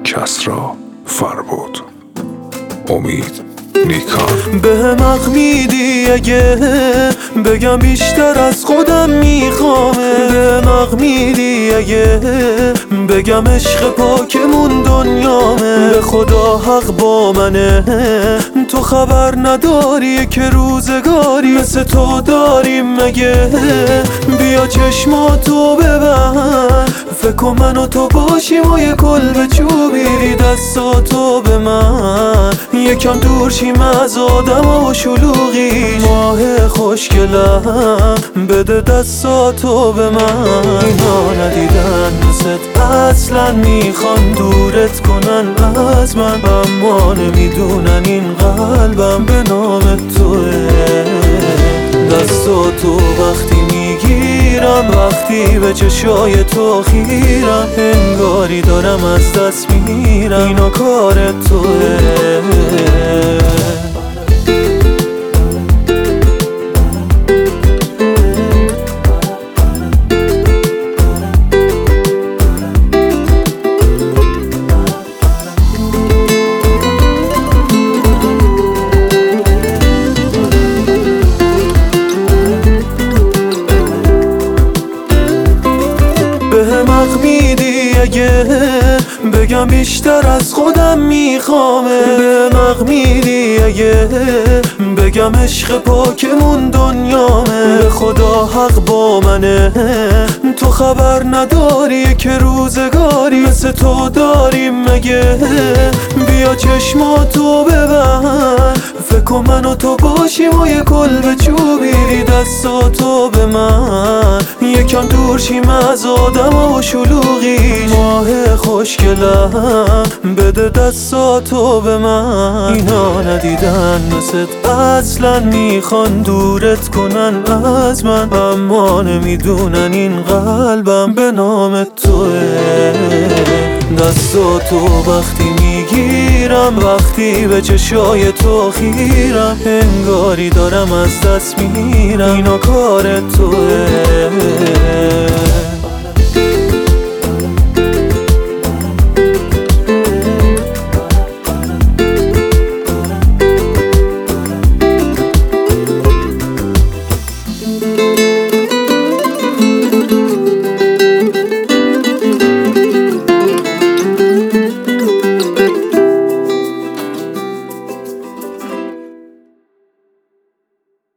کسری فربود. امید نیکان. بهم حق میدی اگه بگم بیشتر از خودم میخوامه. بهم حق میدی اگه بگم عشق پاکمون دنیامه. به خدا حق با منه، تو خبر نداری که روزگاری مثل تو داریم مگه. بیا چشماتو ببند، فکر کن من و تو باشیم و یه کلبه چوبی. دستاتو به من یکم دور شیم از آدم و شلوغی. ماه خوشگلم بده دستاتو به من. اینا ندیدن مثل اصلا میخوان دورت کنن از من، اما نمیدونن این قلبم به نام توه. دستاتو وقتی میگیرم، وقتی به چشای تو خیرم، انگاری دارم از دست میرم. اینا کار توه. بهم حق میدی اگه بگم بیشتر از خودم میخوامه. بهم حق میدی اگه بگم عشق پاکمون دنیامه. به خدا حق با منه، تو خبر نداری که روزگاری مثل تو داریم مگه. بیا چشماتو ببند، فکر کن من و تو باشیم و یه کلبه چوبی. دستاتو به من یکم دور شیم از آدم و شلوغی. ماه خوشگلم بده دستاتو به من. اینا ندیدن مثل اصلا میخوان دورت کنن از من، اما نمیدونن این قلبم به نام توه. دستاتو وقتی میگیرم، وقتی به چشای تو خیرم، انگاری دارم از دست میرم. اینا کار توه.